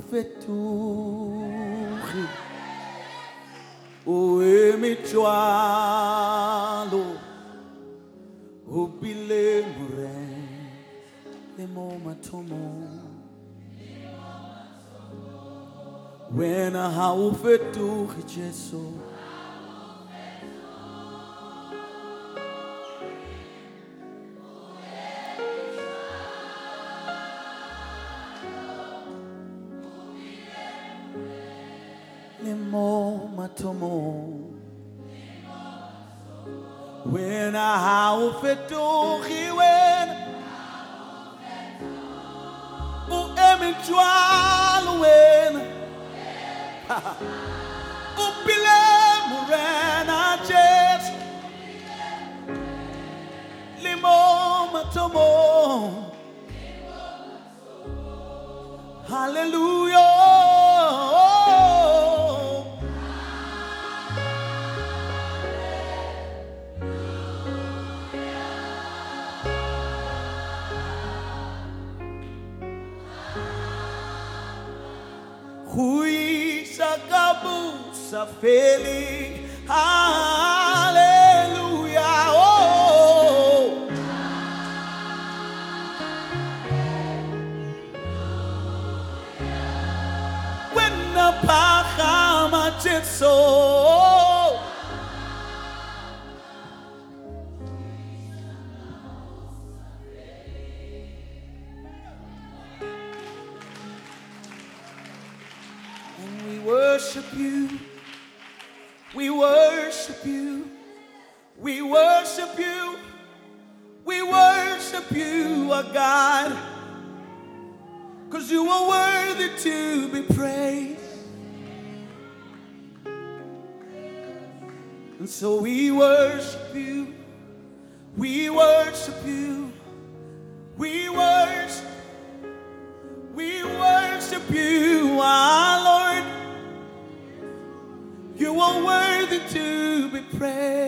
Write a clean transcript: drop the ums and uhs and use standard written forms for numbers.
fetogi o eme tswalo o bile morena le mo mathomong wena ha o fetogi Jesu Lemo matomo when I how fetogi when o eventual when o bile morena Jesu lemo matomo hallelujah Hui sakabusa feli hallelujah oh when the pachama jetso worship you, we worship you, we worship you, we worship you, our God, 'cause you are worthy to be praised. And so we worship you, we worship you, we worship you, our Lord. You are worthy to be praised.